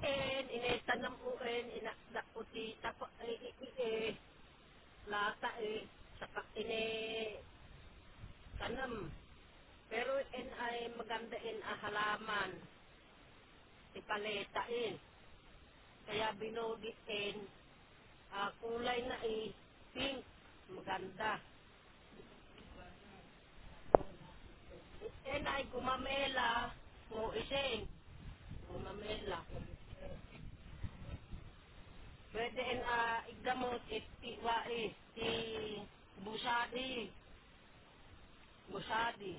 En inetanam ko en inakda uti tapa lata saka ine tanam. Pero en ay maganda en halaman ipaletain. Kaya binodi en kulay na pink maganda. En ay gumamela mo iseng gumamela. Pwede en igdamot iti ti busadi busadi.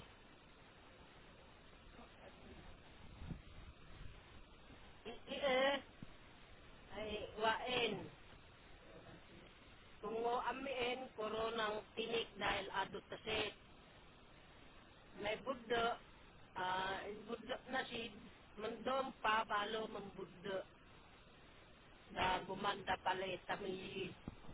Iti ay waen. Tungo amien koronang tinik dahil adot taset. May buddo, buddo na si mandom pa balo mang buddo na gumanda pala tami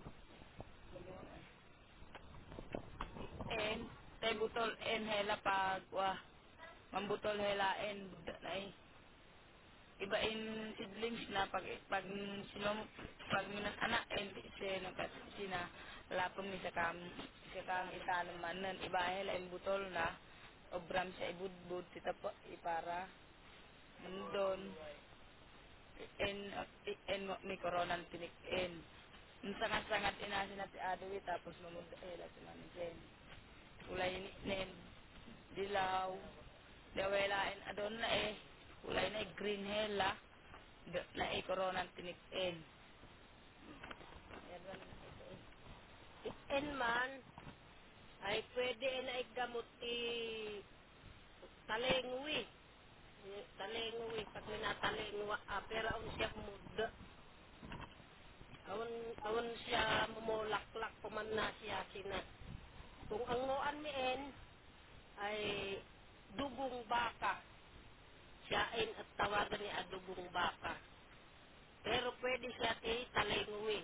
En, tay butol en hela pag wah, mambutol hela en budak na eh. Iba in seedlings na pag sinom pag minas anak en sino kat sina lapong ni sa kam itanamanan iba hela en butol na obram sa ibudbud sita po ipara mundon en mi koronan tinik en sangat-sangat inasin at adwi tapos mamunda hela si manisen ulay ni nen dilaw dawelain adon na eh ulay na green hela na eh koronan tinik en yan man ito eh en man ay pwede na igamot talengwi. Talengwi pag minatalengwa pero aun siya mudda. Aun siya mumulaklak kuman na siya sina. Kung ang ngoan mien ay dugong baka. Siyain at tawagan ni adugong baka. Pero pwede siya talengwi.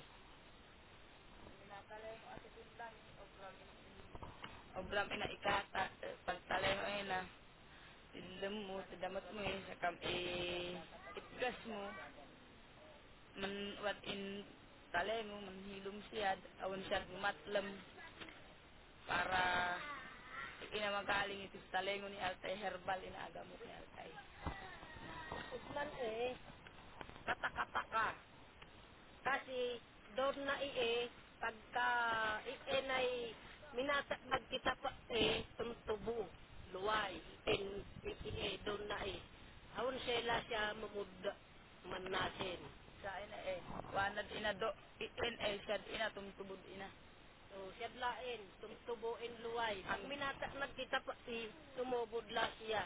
obram ina ikata pagtaleho eh na tindem mo tidamat mo eh sakam itgas mo man wat in tale mo manhilom siyad awan siyad matlem para ina magaling iti talengo ni Altay herbal inaagamot ni Altay. Usman katakataka. Kasi doon na pagka ay minatagpag kita pa tumtubo, luway, doon na Awon sila siya mamudda man natin. Sa ina wanad ina do in siyad ina tumtubod ina. So, siya lain, tumtubuin luway. Pag minatagpag kita pa tumubod la siya.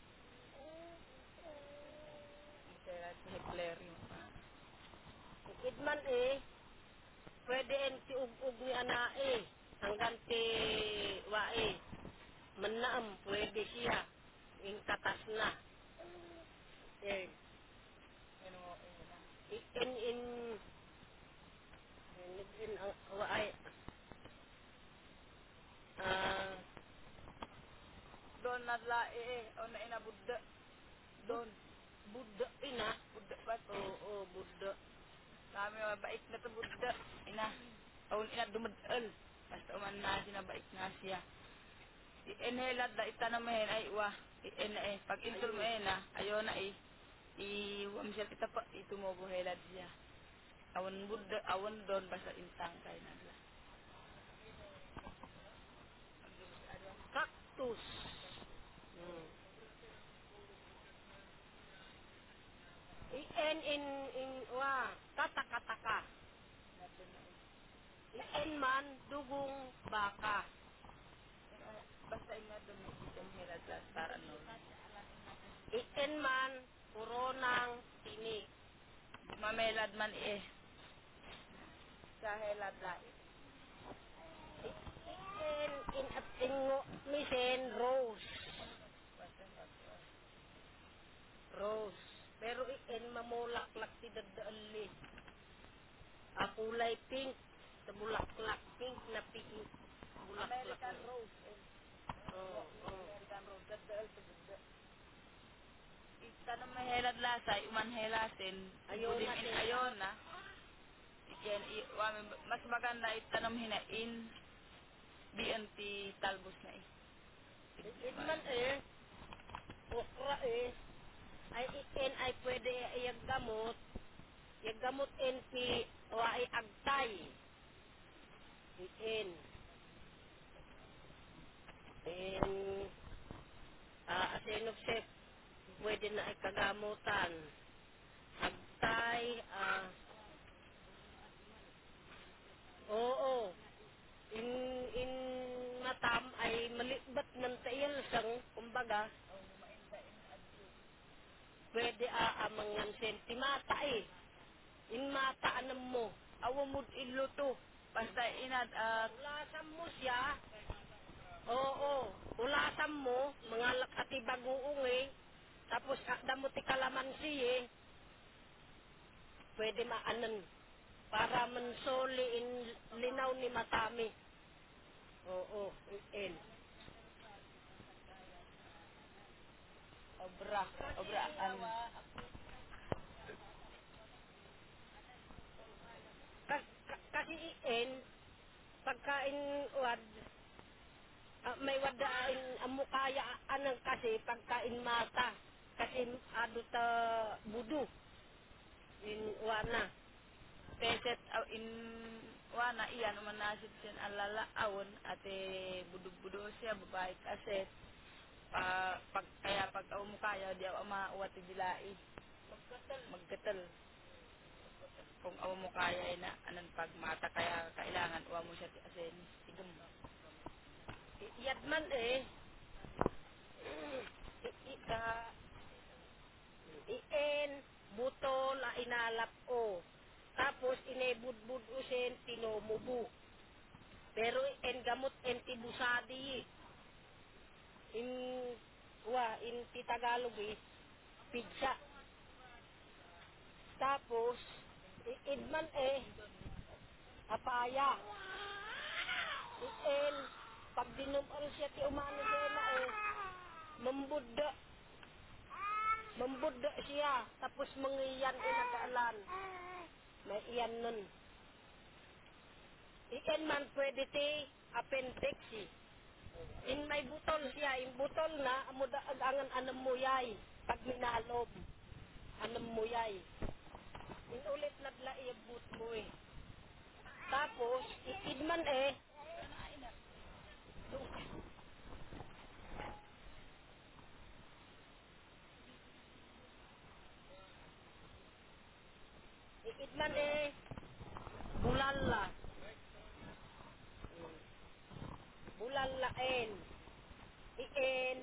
Kaya si Hitler yung Idman pwede ti ug-ug ni ana hanggang ti wae. Manaam, pwede siya. In katas na. Eh, in waay, ah, doon nadla o na ina budda bud, doon Buddha ina. budda bat Oo, Buddha. kami mabait na to budda ina awon ina dumadal basta uman na sinabait nga siya i-inhalad da itanam ay wa pag intul mo Ayun. na ayo na iwam siya kita pa itumubo helad siya awan budda awan doon basta intang kay nagla Cactus. Hmm. Katakataka. Man, dugong baka. basta ingat doon itim helad la para no Man, koronang tinik. mamelad man sa helad la At ingo, misen, rose. Rose. Pero mamulaklak ti dadaali. Kulay pink. Sa bulaklak. Pink na pink. Bulaklak. American rose Oh, oh. American rose dadal to budda Tanong may helad lasay, uman helasin, Ayaw budim na in siya. ayon na. Iken, mas maganda itanom hinain, BNT talbos na eh. Idman okra ay iin ay pwede iyag gamot in pi waay agtay. Iin. In, asinopsep, pwede na ikagamutan. Agtay, oo. In matam ay malibat ng tail sang, kumbaga, pwede amangan sentimata In mata anam mo. Awamod iluto. Basta inad at Ulasan mo siya. Oo. Ulasan mo, mga lakati bagoong Tapos akda mo ti kalamansi Pwede maanan. Para mansoli in linaw ni matami. Oo. In. obra, obra, Kasi pagkain wad, may wadain amukaya anang kasi pagkain mata. Kasi ado ta budu. In wana. peset in wana iyan naman nasit sin alala awon ate budu-budu siya babae kaset pag aw mo kaya di aw mauwat dilai magkatal kung aw mo kaya na anan pag mata kaya kailangan uwa mo siya ti asen tigam Yadman ka ien, butol, inalap o. Tapos inebudbud usen, tinomubu. Pero en gamot en tibusadi. In, in ti Tagalog pizza. Tapos, idman apaya. Ien, pag dinuman siya ti umano na mambudda. Mambudda siya. Tapos mangiyan inagaalan. May iyan nun. Iyan man pwede ti appendix In may butol siya, in butol na, amuda agangan anam mo yay. Pag minalom, anam mo yay. In ulit nadla iabot mo Tapos, iidman iidman bulalla. Bulallain. Iin,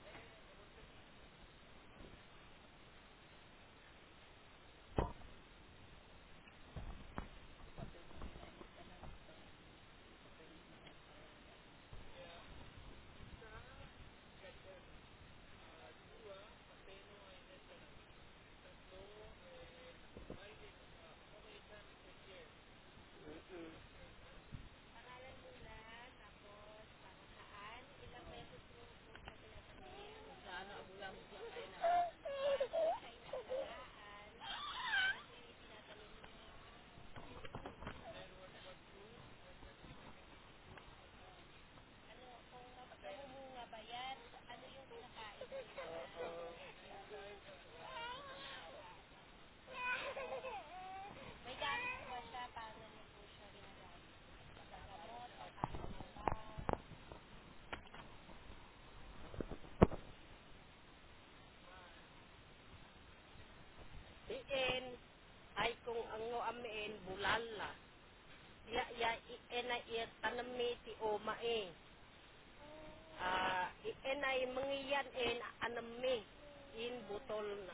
iin, ay kung ang amiin, bulalla. Iin ay tanami ti oma iin ay mangiyan anami. In butol na.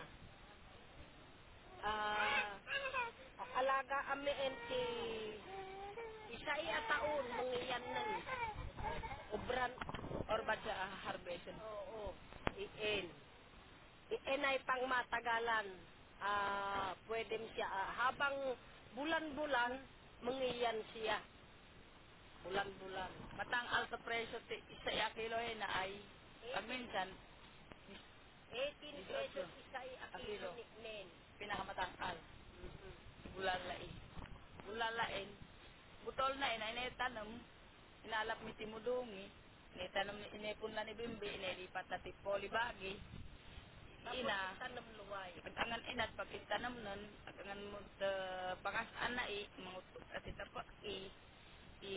Alaga amiin ti isa taon, mangiyan nan. Obran, or badya harbesan oo, iin. Iin ay pangmatagalan. Pwede siya, habang bulan-bulan, mangiyan siya. Bulan-bulan. matang alta presyo ti isa ya kilo na ay pag minsan 18 pesos 18 isa a a kilo kilo. ni nen. Pinakamatangkal. Mm-mm. Bulalai. Bulalain. Butol na inaitanam. Inalap mi timudungi. Initanam inipon la ni Bimbi. Inilipat na tipoli bagi. Tapos Ina. itanam luway. Pag-angan inat pag itanam nun. Pag-angan mo pangasaan na mangutok at itapak i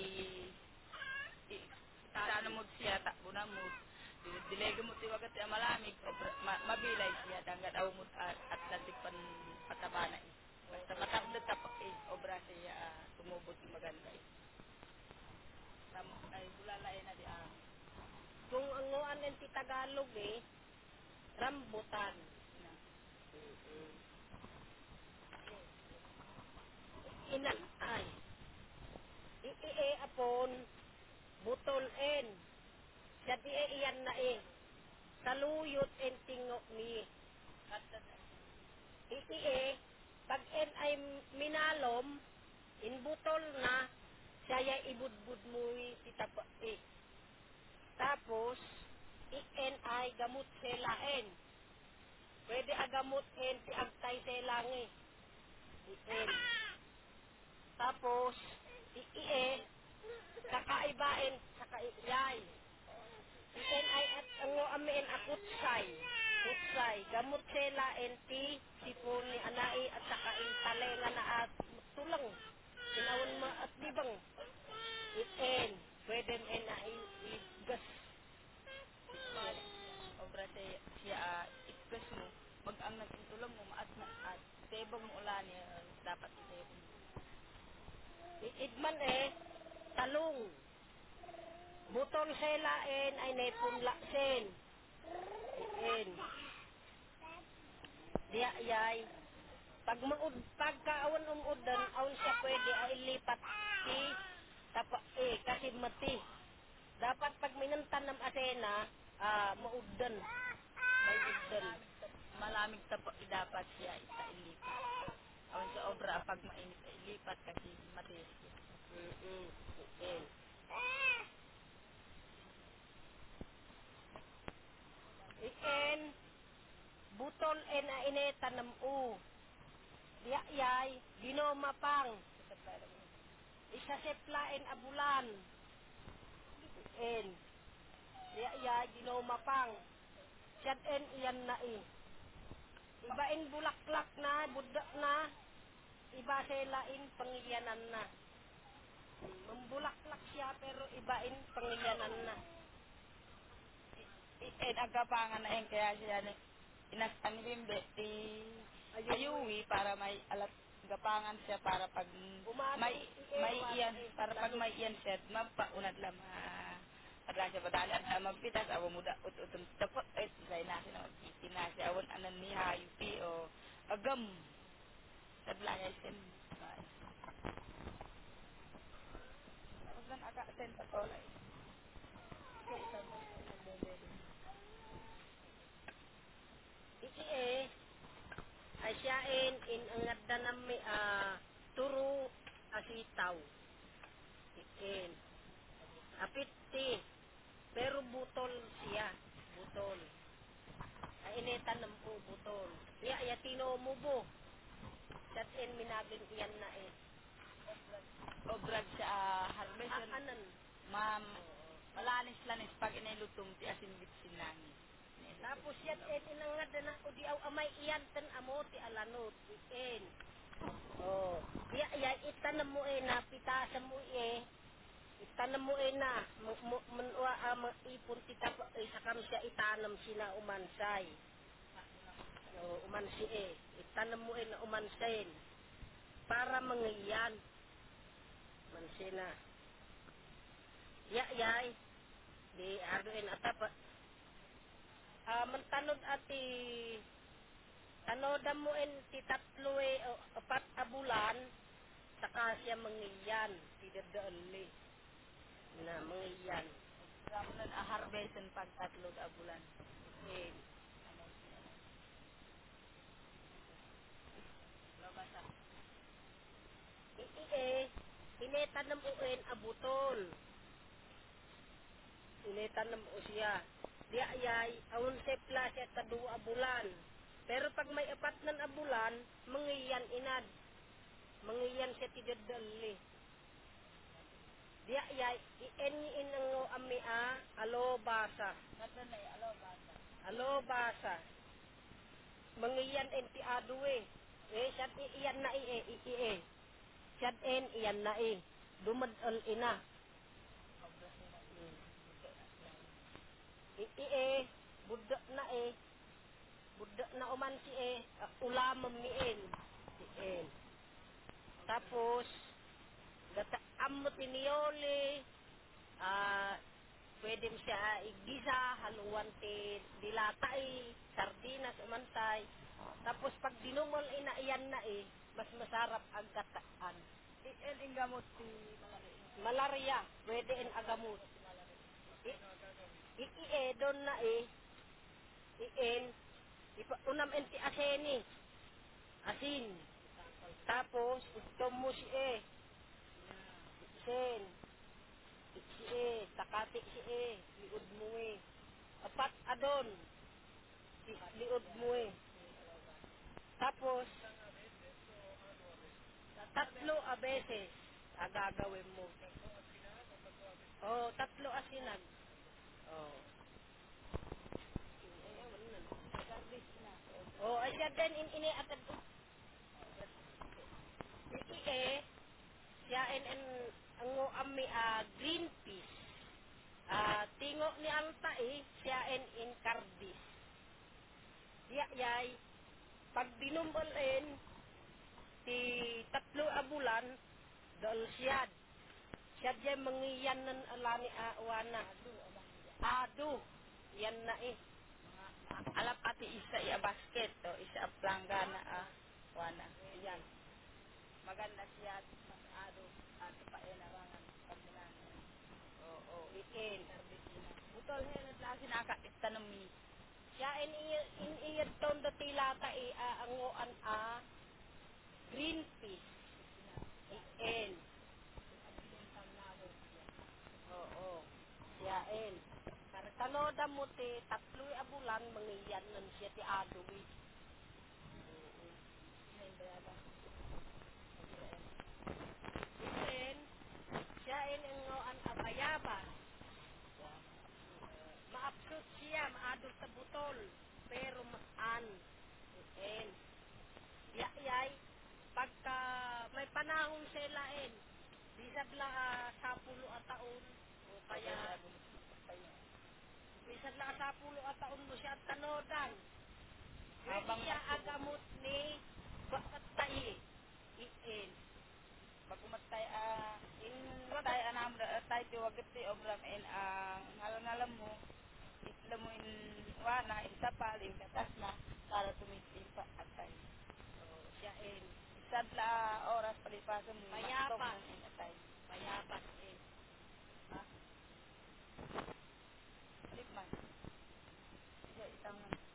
sana Tali. mo siya takbo na mo dilego mo tiwagat ya malamig mabilay siya danggat aw mo at lantik pan patabana basta Oo. matapdot tapak obra siya tumubot yung maganda ay bulalay na di Kung ang nguan ng ti Tagalog rambutan. na Mm-mm. Ina, ay. Apon, butol en. Siya iyan na Saluyot en tingok ni. at that Pag en ay minalom, inbutol na, siya ibudbud mo ti Tapos, en ay gamot selaen. Pwede agamot en ti agtay selangi. En. Tapos, kakaibain sa kaiyay. En ay at ang amin akutsay. Kutsay. Gamot selaen ti sipon ni anai at saka intalengan na at tulang. Sinawon mo at libang. En. Pwede en ay igas. balik obra siya itkas mo mag-ang nagtulong mo maat na at tebong mo ulan dapat itebong Idman talong. Butol selaen ay nepunla sen. En. Diya yay. Pagkaawan umudan, awan siya pwede ay lipat ti kasi mati. Dapat pag minantan ng asena, maudan. May udan. malamig tapo dapat siya ilipat awan sa obra pag mainit ay ilipat kasi matiis siya Mm-mm. En. En, butol en a inetan ng Diya yay, ginomapang. Isa seplain abulan. En. Diya yay, ginomapang. Siyad en iyan na Ibain bulaklak na, budak na, iba selain pangilyanan na. Membulaklak siya pero ibain pangilyanan na. agapangan na yan kaya siya inasan bimbe ti Ayun, ayuwi para may alat gapangan siya para pag umano may may umano iyan para pag lanot. may iyan siya mapaunad lang Adla siya padali at magpitas awa muda ut-utum tapos say na siya magkiti na siya awan anan ni hayupi o agam sadla niya siya tapos lang aka sen patolay kaya isa mo nagbebebe Iki ay siyain inangad na nami turo asitaw. Iin. Apit pero butol siya. Butol. Ay inetan ng butol. Ya tino mo bo. Siyad en minagin iyan na o brad sa harveston Anan. ma'am Oo. malanis-lanis pag inailutom ti asin bitsin langit. Tapos yan inangad na o di aw amay iyan tan amo ti alanot. Iin. Oh. Ya itanam mo na pitasan mo itanam mo na munwa ipon ti sakam siya itanam sina umansay. Umansi itanam mo na umansayin para mangiyan. Mansina. Yay. Di aduin atap mantanod ati tanodam mo ti tatlo o apat a bulan saka siya mangiyan ti dadaali na mangiyan Ramunan a harveston pag tatlog a bulan. eh Ano siya? Babasa. inetanam mo abutol inetanam mo siya Di ayay, awon sepla siya tadua bulan. Pero pag may apat nan abulan, mangiyan inad. Mangiyan siya tidadali. Di ayay, inango amia, alobasa. Alobasa. Mangiyan enti aduwe. Siyat iyan na Siyat iyan na Dumadal ina. Budak na Budak na uman ulamam ni Si Tapos, gata amot tinioli, pwede mo siya igisa, haluan dilatay, sardinas umantay. Tapos pag dinumol iyan na mas masarap ang gataan. Ang gamot si Malaria, pwede in agamot. Doon na iin, unam enti aseni, asin. Tapos, utom mo sen, takati liod mo Apat adon, liod mo Tapos, tatlo a beses, agagawin mo. Tatlo asinag. Oh. Asya din ini atad siya en ango ami green peas. Tingo ni alta siya in cardis. Diya yay, pag binumbol ti tatlo a bulan, dol siyad. Siyad jay mangiyan ng alani awana. Ado, yan na alap ati isa iya basket o isa plangga na wana. Yan. Maganda siya ado pa narangan pagmulan. Iin. Butol na klase naka itanami. Siya in iyad ton do tilata angoan green peas. Iin. Siya in. Tanoda mo tatloy a bulan mangiyan nan siya ti ado Iin. Siya in angoan bayabas. Maapsot siya, maadol sa butol. Pero maan. Iin. Yay, pagka may panahon sila bisag la 10 a taon o kaya bisag la 10 a taon mo siya tanodan. Pwede Habang siya agamot ni bakatay. Iin. Pag-umatay matay anam da tay tiwagat ti obram en ang ngalam mo isla mo in wana isa pa lim katas na para tumitin pa atay. Siya Isad la oras palipasan mo matong Payapas. ng inatay. Payapas Alip man. Isa isang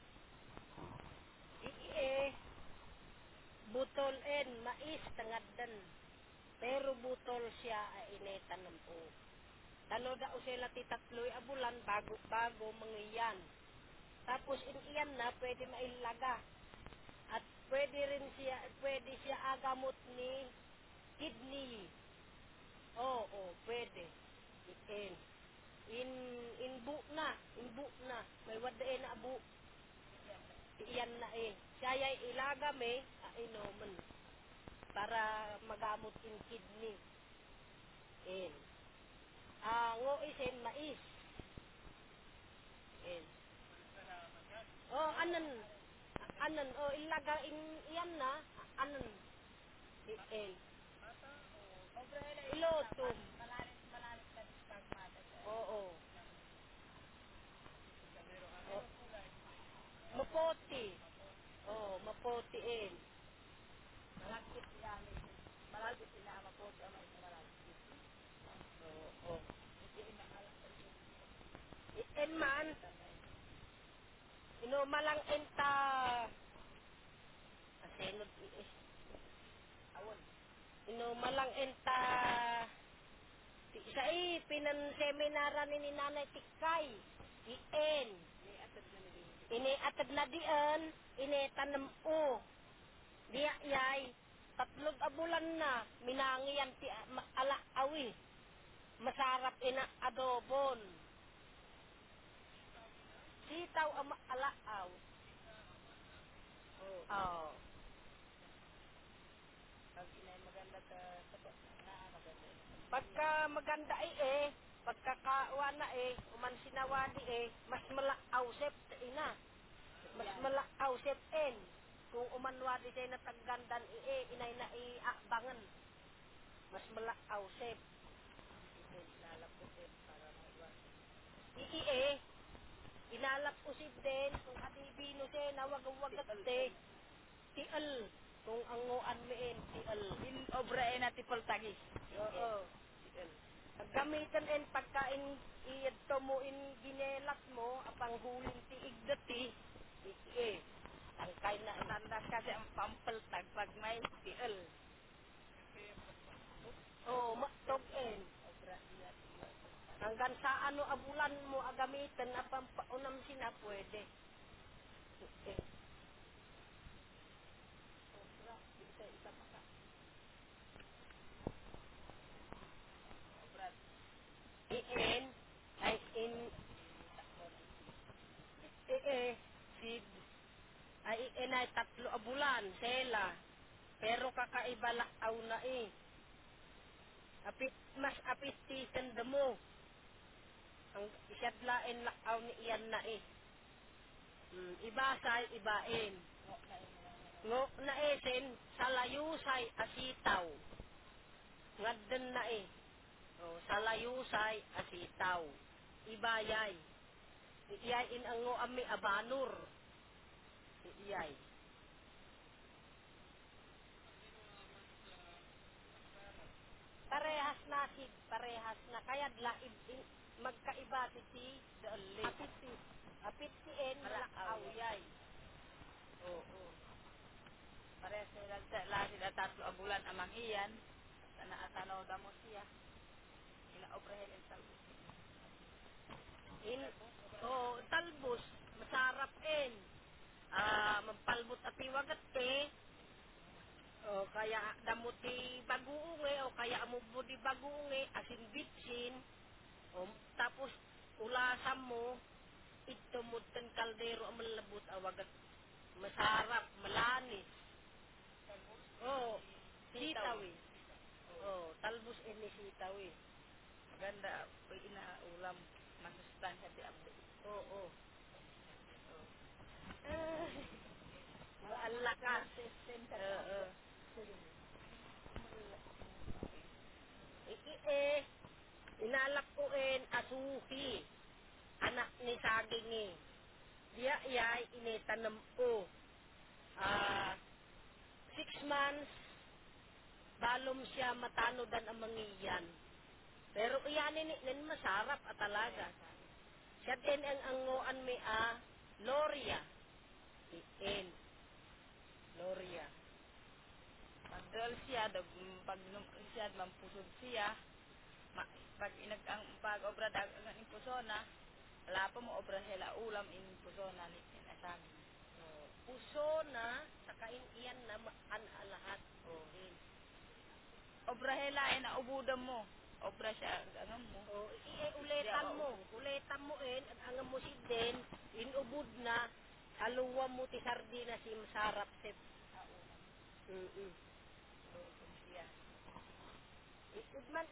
Butol mais tangadan. Pero butol siya inetanong Tanoda o sila ti tatloy a bulan bago mangiyan. Tapos iyan na pwede mailaga. At pwede siya agamot ni kidney. Pwede. In inbu na. May wadain na abu. Iyan na Siya yay ilaga inuman para magamot in kidney. In. Ngo isin mais. In. Anan ilaga iyan na anan in ilotum. Oo. O, mapoti. Mapoti malagkit yan. Malagkit na maputo ang malagkit. Oo. In man inumalang enta asenod Awon. inumalang enta sa pinan seminaran ni Nanay Tikay. Ien. Iniatad na diyan, initanam o. Diya yay, tatlog abulan na, minangiyan ti alaawi. Masarap ina adobon. Sitaw ang alaaw. Oh. Pag inay maganda sa Pagka maganda pagkakaawa na uman sinawadi mas malaaw sep ina. Mas malaaw sep en. Kung umanwadi siya na taggandan inay na iakbangan. Mas malaaw sep. Ii inalap usib din kung adibino siya na wag-wagat tial. Kung anguan miin tial. in obra ay natipol tagis. Oo. Gamitan en pagkain iyadto mo in ginelat mo apang huling ti igdati tangkay na Tanda kasi ang pampaltag pag may tiil. matog en hanggang sa ano abulan mo agamitan apang paunam sina pwede eh, iin ay in seed ay iin ay tatlo abulan sela pero kakaiba laaw na apit mas apit ti mo ang isyad lain laaw ni iyan na ibasay ibain ngo na esen sa layusay asitaw ngadden na sa layusay asitaw ibayay iyay in ang ngo ami abanur iyay parehas na kaya magkaiba ti Dali. apit ti en malakaw yay oo Parehas nila sa lahat na tatlo ang bulan amang iyan. Sana atanaw damo siya. Inaobrahin ang talbos. in talbos masarap mampalbot at iwagat o kaya damuti baguunge o kaya amubo di baguunge asin bitsin o tapos ulasam mo ito mo ten kaldero ang malabot awagat masarap malanis o sitaw talbos ni sitaw Maganda. Pag inaulam. Masustansya di abdi. oo maalakas oo inalak ko asuhi anak ni saging diya yay initanam ko 6 months balom siya matanodan ang mangiyan pero iyanin nin masarap at talaga siya din ang angoan mi Loria in Loria Pagdal siya. Pag siya mampusod siya. Pag ang pag-obra dagang impusona. Wala pa mo obra hela ulam in pusona ni inasami. puso na sakain iyan na lahat Obra hela ay naubudam mo. Obra siya ang mo. uletan mo at ang mo si din inubod na haluwa mo ti sardina si masarap sip Siya. Udman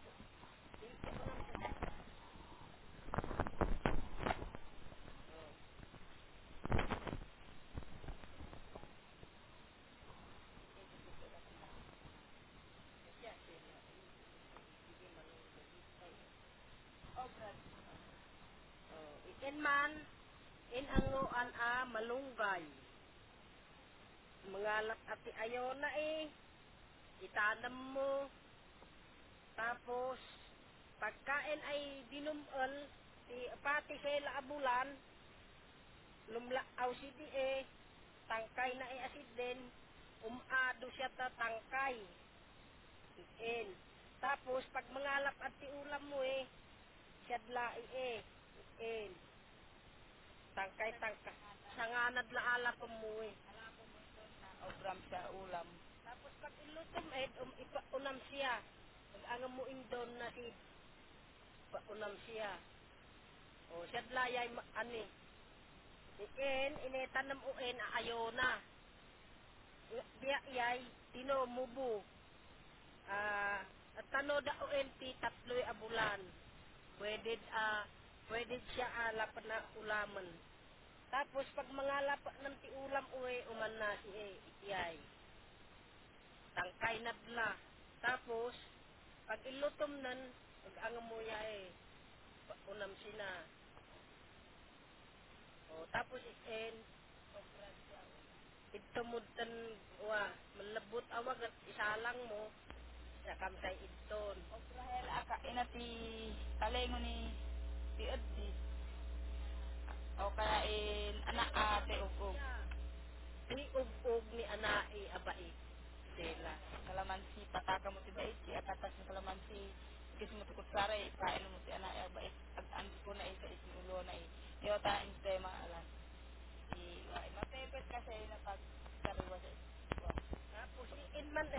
in man in angoan malunggay mangalak ati ayo na itanam mo tapos pagkain ay dinumol pati sila abulan lumlaaw si di tangkay na asid din umado siya ta tangkay in tapos pag mangalap at ti ulam mo siyadla in tangkay-tangkay. Sanganad la ala pamuwi. Obram siya ulam. Tapos pag ilutom unam siya. Pag ang mo indon na si unam siya. O siya layay ani. Inetanam uen ayo na. Biya yay tino mubu. At tano da uen ti tatloy abulan. Pwede siya alapan na ulaman. Tapos pag mga lapa ng ti ulam uman na si yay. Tangkay nadla. Tapos pag ilutom nan pag ang mo yay unam sina. O tapos itumudtan malabot awag at isalang mo kamsay idton. Obrahel aka inati talengo ni ti Eddi. O kaya anak ate ugog. Ni ug ni anai abai sila. Kalamansi pataka mo ti bait si akatas mo kalamansi kis mo tukot saray kain mo ti anak ya bait ag andi ko na sa isin ulo na iyo ta inste maalan ay mapepet kasi na pag sariwa sa iswa. Tapos man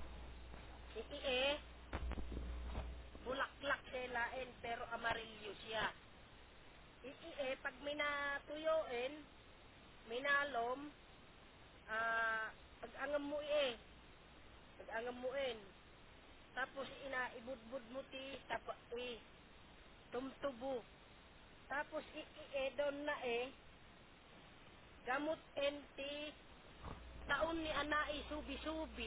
bulaklak sila pero amarillo siya. Pag minatuyoin, minalom, pag-angam mo pag-angam mo tapos ibudbud mo ti tumtubo. Tapos doon na gamot ti taon ni anai subi-subi.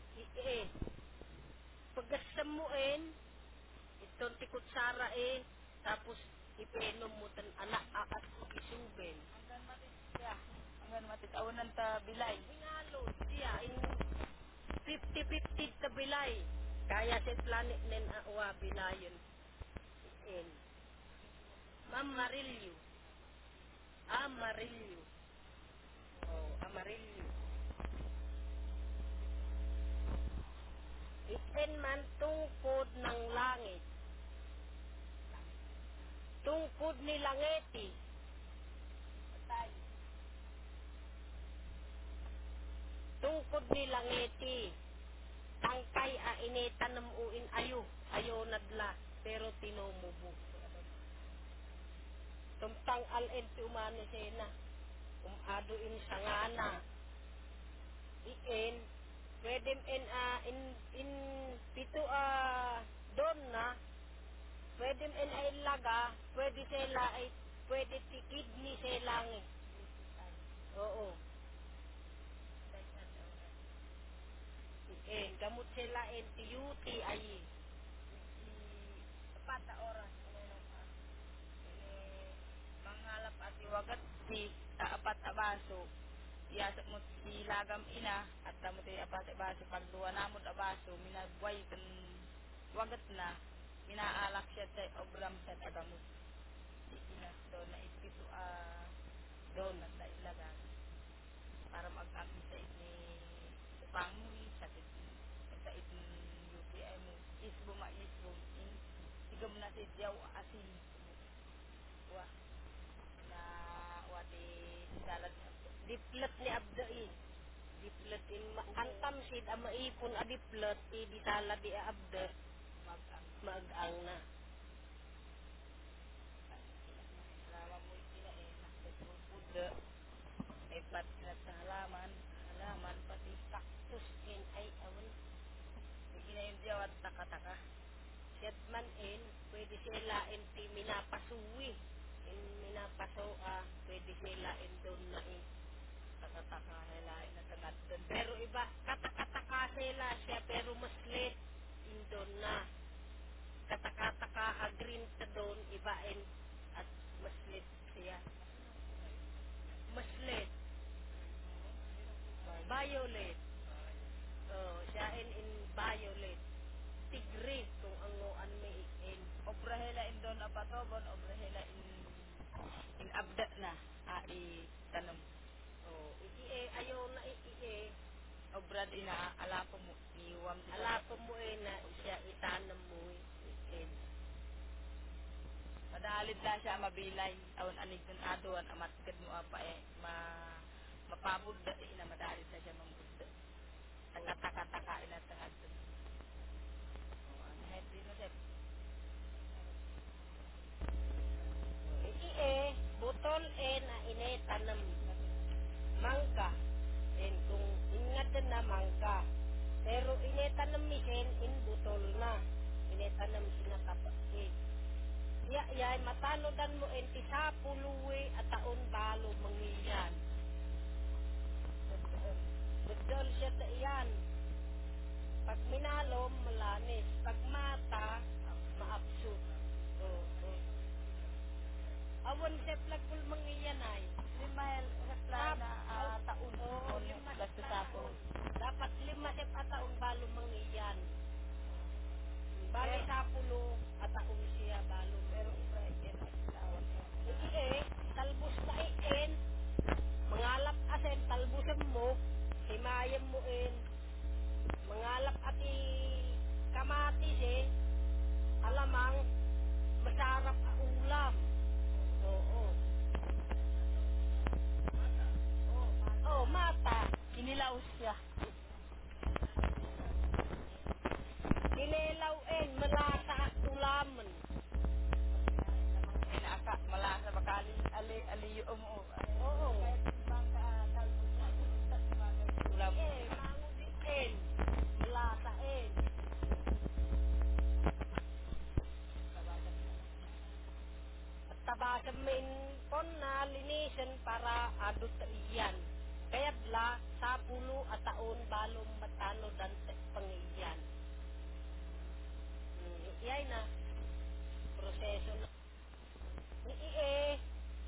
Paggasam mo itong ti kutsara tapos ipenom mo tan anak at subi-subin. Hanggang matit awanan ta bilay. Hingalod siya in 50-50 ta bilay. Kaya sa planet nen awa bilayon. In Amarillo. Amarillo. Oh, amarillo. Man tungkod ng langit. Tungkod ni langeti. Tungkod ni langeti. Tangkay initan ng uin ayo nadla pero tinumubo. Tumtang alenti umano sena ado sangana pwede in pito don na pwede ay laga pwede sila ay pwede ti kidney selang oo gamot sila ti UTI ay Pata oras mangalap at iwagat si apat abaso yasa mo si lagam ina at mo ti apat abaso pagduwa namod abaso minagway kan wagat na minaalak siya sa obram sa tagamot si ina do na ispito doon at na ilagan para mag-amin sa ni pangmuli sa it UTI mo isbo ma isbo igam na si diyaw asin wah na wati salad diplet ni abda diplet antam sid maipon diplet di sala di abda mag-ang na lama mo ikina nakapagpupuda ay pati na sa halaman pati cactus ay awan ikina yung diyawat taka-taka siyat man pwede sila ti minapasuwi minapaso pwede sila doon na taka-taka helain na tagad doon pero iba katakataka sila siya pero mas late doon na katakataka green ta doon iba at mas late siya mas late violet siya in violet tigre kung ang ngoan may obrahela in doon apatobon obrahela in abda na tanong ayaw na obrad ina alapo mo iwam ala ko mo na siya itanam mo Madalid la siya mabilay. Awan anig dun aduan amat gad mo apa mapabud da ina madalid la siya mambud. Taka-taka-taka ina tangad dun. Ang head no sep. butol na ine tanam mangka. Kung ingat din na mangka. Pero ine tanam misin in butol na. Ine tanam sinatapat ya matanodan mo enti sa puluwi at taon balo mangiyan. Bedol siya ta iyan. Pag minalom, malanis. Pag mata, maapsut. Oo. Awan siya plagpul mangiyan ay. Limahel reply Sap, na taon. oo, Ono 5 gasto sapo. taon. Dapat 5 siya at taon balo mangiyan. Bali Pero sa pulo at taon siya balo pero mangiyan. ubra ikin at lawan Talbos na iin. Mangalap asen, talbusan mo. Himayam mo in. Mangalap ati kamatis alamang masarap ang ulam. Oo. Oh, mata. Kinilaw siya. Kinelawin, malasa ang ulaman. Aka malasa bakali aliyo mo. Oo. Kahit timbang ka talbos na ulam. Mangudiin. Malasain. At tabasan min pon na linisan para adot ta iyan. Kaya bla, sa pulo at taon balong matano dan pangiyan. Iyay na, proseso na. Iie,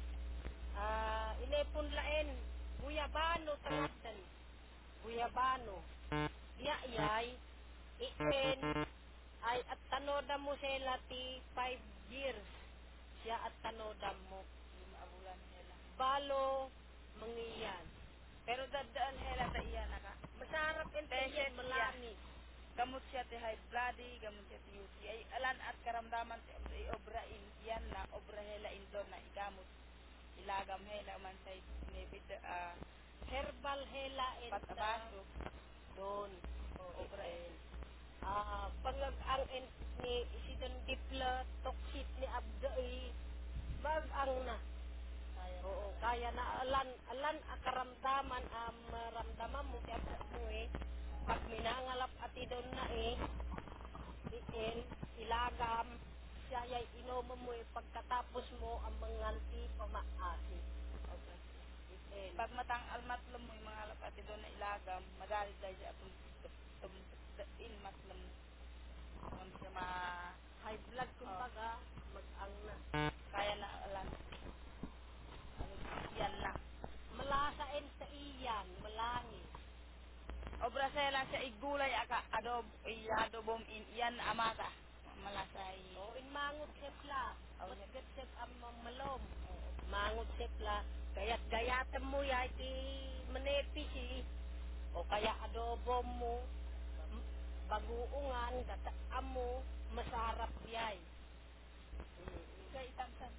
inepon lain, guyabano tawagdan. Guyabano. Iyay, iin, ay at tanoda mo sila ti 5 years. Siya at tanoda mo. Maabulan nila. Balo, mangiyan. Pero dadaan hela ta iya naka. Masarap ente Teset iyan, siya. malanis. Gamot siya ti high bloody, gamot siya ti UTI. Alan at karamdaman ti obra in yan na obra hela indon na igamot. Ilagam hela man sa inibid Herbal hela enta patabaso. doon. O obra Iin. Pangag ang ni isidon dipla toksit ni abdai bag ang na. kaya na. Oo, kaya na alan akaramdaman maramdaman mo kaya mo pag minangalap ati doon na iin ilagam siya ay inom mo pagkatapos mo ang manganti pamaasi. Obra siya. Iin. Pag matang almatlom mo yung mga lapati doon na ilagam, madalit dahil siya atong in matlom. Kung siya High blood kumbaga mag-ang na. kaya na alam. Ano, yan na. Malasain sa iyan, malangis. Obra saya lang siya igulay aka adobom in yan amata. Malasay. O in mangot sepla, Oh, matgat sep ang mamalom. Mangot sepla, kaya't gayatan mo ya iti manepis o kaya adobo mo, baguungan, gataan mo, masarap yay. Kaya itamsan.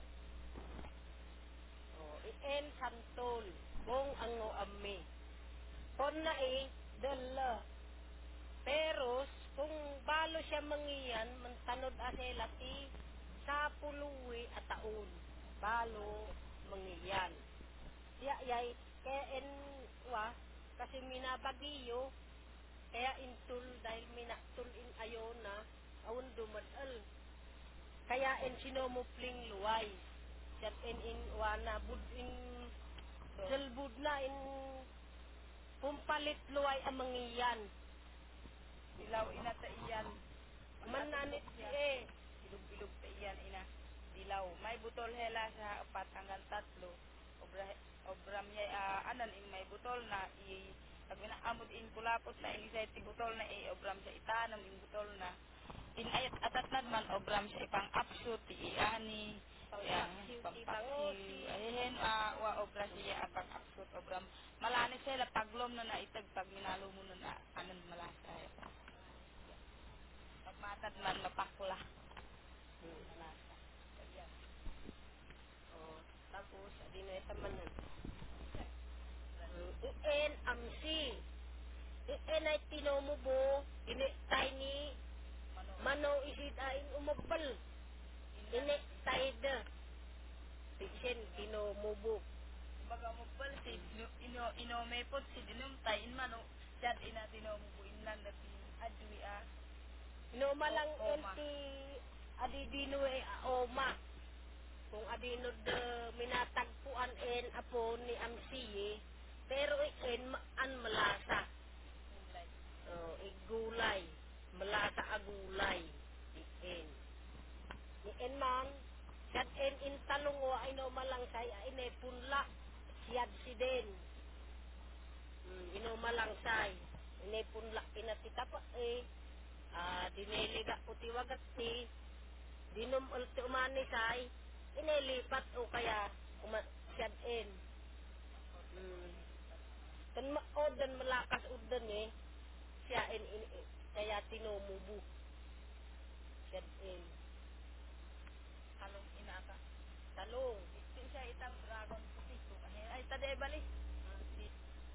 O, ien santol, kung ang ami. Kon na dala. Pero kung balo siya mangiyan, mantanod asela ti sa puluwi at taon. Balo mangiyan. Siya yay, kaya kasi minabagiyo, kaya intul dahil minaktul in ayona, awon dumadal. Kaya in sinomupling luway. Siyat in wana, bud in So, selbud na in pumpalit luway ang mangiyan. dilaw ina ta iyan. Pag-atubok Mananit siya. eh. Ilog-ilog ta iyan ina. Dilaw. May butol hela sa apat hanggang tatlo. Obra miya anan in may butol na pag minaamod in kulapot na in isa ti butol na obram siya itanam in butol na in ayat atat nadman obram siya ipang upshoot ti iani Pangpaksiw ti pampaksiw bangosi. ayhen wa obra siya apang upshoot obram malani sila paglom na naitag pag minalo mo na anan malasay pag matad man mapakla Malasa. enay tinomubo, ini tiny, Mano, mano isid ain umabal, inlan, ini tayda, tiksin tinomubo. baga mo pal si inome po si dinum tay in mano, chat ina tinomo po inlan dati adwi Inomalang oma. enti adidino e oma. Kung adino de minatagpuan en apo ni Amsiye, pero en an malasa. Ulay. Igulay. Malasa agulay. En. Ni en man, siyad en in talong wa inomalang say, ine punla. Siyad si den. Inomalang say. Ine punla inatitapa dineliga utiwagat ni dinom ulti umanisay inilipat o kaya siyadin. Kan maodan malakas udan siya kaya tinumubu siyadin. Kalong ina ka. Talong. Iti siya itang dragon puti ko. Ay, taday bali. Si,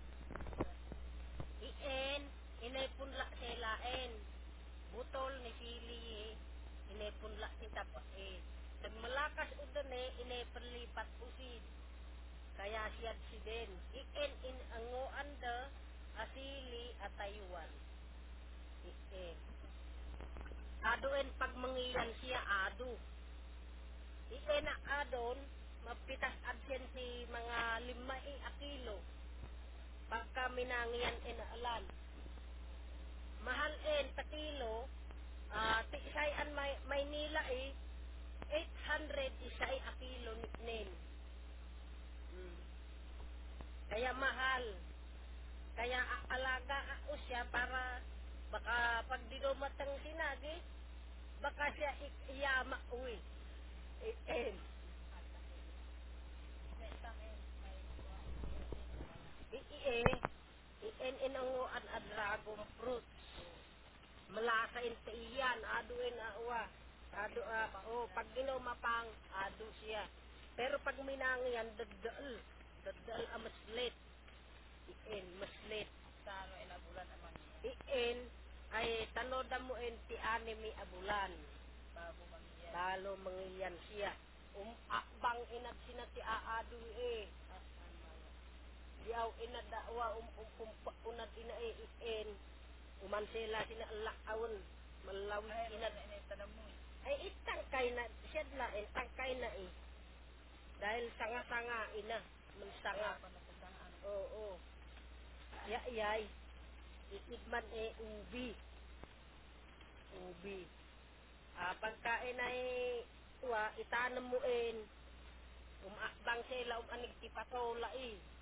Ien, inay punla selaen. Butol ni sili inay punla si tapa Dan malakas udan inay perlipat usid. Kaya siyad si den. Ien in angoan da asili at Taiwan. Ien. Adoen pag mangiyan siya ado. Ien na adon, mapitas adsen si mga 5 kilo. Pagka minangiyan inaalan. Mahal ta kilo, tisay an Maynila 800 isay a kilo nen. Kaya mahal. Kaya alaga ako siya para baka pag di dumatang sinagi, baka siya iyama uwi. Eh, sa itang may inanguan a dragon fruit. Malasa inte iyan, aduin awa. Adu pag ginumapang, adu siya. Pero pag minangiyan, dadal maslit. Maslit. sa ano inabulan amang yan. Iin, ay tanoda mo ti anime abulan. Babo mangyan. Balo mangiyan siya. Akbang inad sinati aadu Diaw inadawa unad ina umansela sina alakawon malawit Ay, inad. na tanong mo. Ay itangkay na siyad na tangkay na dahil sanga-sanga ina mansanga. Kaya pa napunta ano. Oo. Yay. Iidman ubi. Ubi. Pagkain ay itanam mo umakbang sila anig tipatola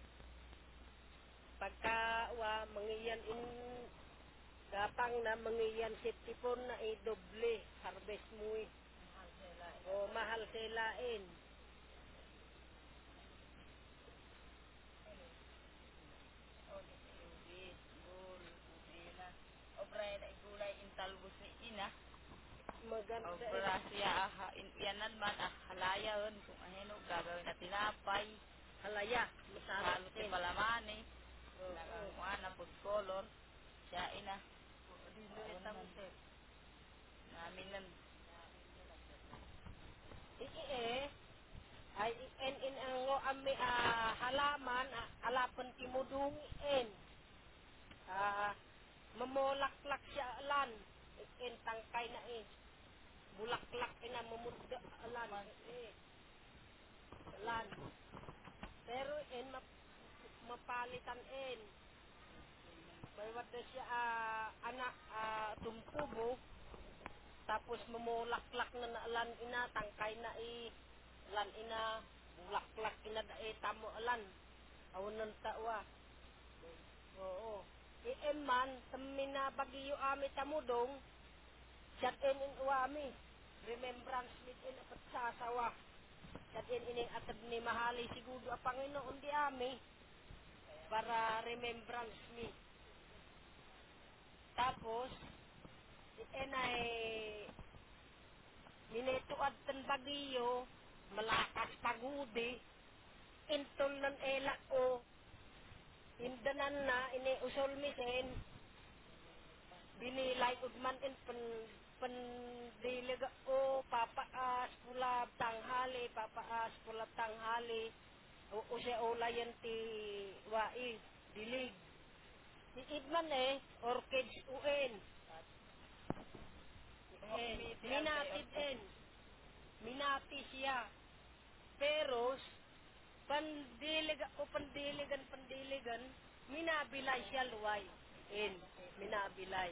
Pagka mangiyan gapang na mangiyan si tipon na doble harvest mo Mahal sila. O mahal sila O, ubi, gul, ubi na. Obra na igulay intalbos ni ina. maganda Obra siya yanan man halayan kung aheno gagawin na tinapay. halaya masarap Halo ti din. palamani. Oo. Nagawa food color. Siya ina. Dilo Awan itang man. sir. Namin nan. Ay in ang ami halaman alapan timudung ah mamolaklak siya alan tangkay na bulaklak ina mamudda alan Man. alan pero mapalitan may wada siya anak tumtubo tapos mamolaklak na alan ina tangkay na alan ina bulaklak ina da tamo alan awan tawa. Oo. Man, tamina bagyo ami tamudong, chat in uami. Remembrance mit in apat sasawa. Chat in ining atad ni mahali siguro ang Panginoon di ami para remembrance mi. Tapos, ay ninetuad tan bagyo, malakas pagudi, intol ng ela o, indanan na, ini usol misen, udman in pendilig o papaas pula tanghali, papaas pula tanghali. O siya ulayan ti wai, dilig. Ti idman orchids uen. Umapimiti ang sa Minatid orchid. minati siya. Pero, pandiligan, minabilay siya luway. Minabilay.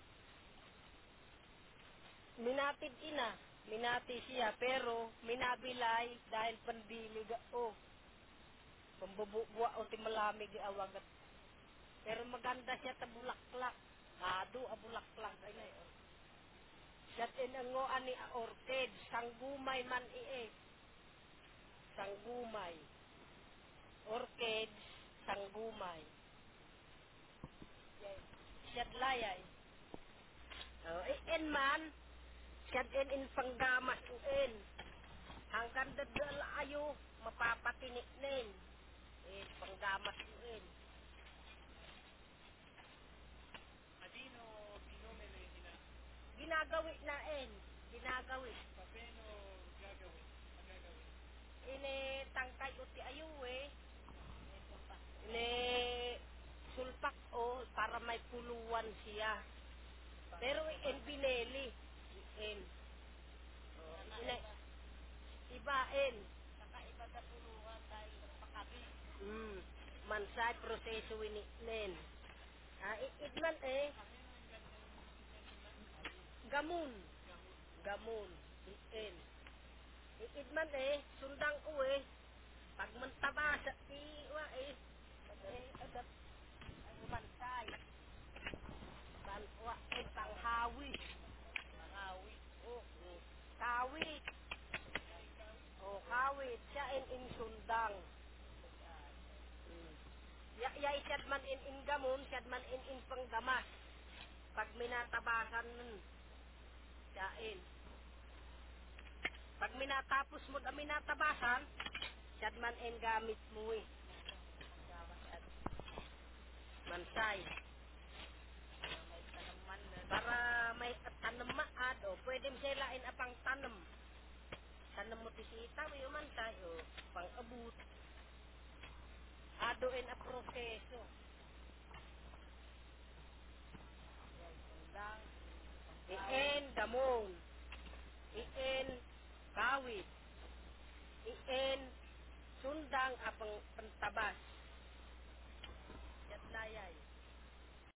Minatid minati siya, pero minabilay dahil pandiliga pambubuwa o timalamig awagat. Pero maganda siya tabulaklak. Ado abulaklak. Siya tinango ani orchid, sanggumay man sanggumay. Orchids, sanggumay. Siyad layay. Man, siyad in panggamas hanggang dadal ayo, mapapatinik panggamas Ginagawi ginagawi. Ini tangkay uti ayo Ini sulpak para may puluwan siya. Pero bineli. In. Ina, ibain. Mm. Mansay proseso wininen. Itman gamun. Gamun. In. Itman sundang pag mantaba sa iwa adat mansay. Banwa panghawi. Oh, kawit. Kawit. Siya in sundang. Ya isyad man in gamun, syad man in panggamas. Pag minatabasan nun, siyain. Pag minatapos mo na minatabasan, syad man in gamit mo Mansay. Para may tanam maad, pwede mo siya lain apang tanam. Tanam mo tisita, mansay, pang abut. Adoin a proseso. Iin damon. Iin kawit. Iin sundang apang pantabas.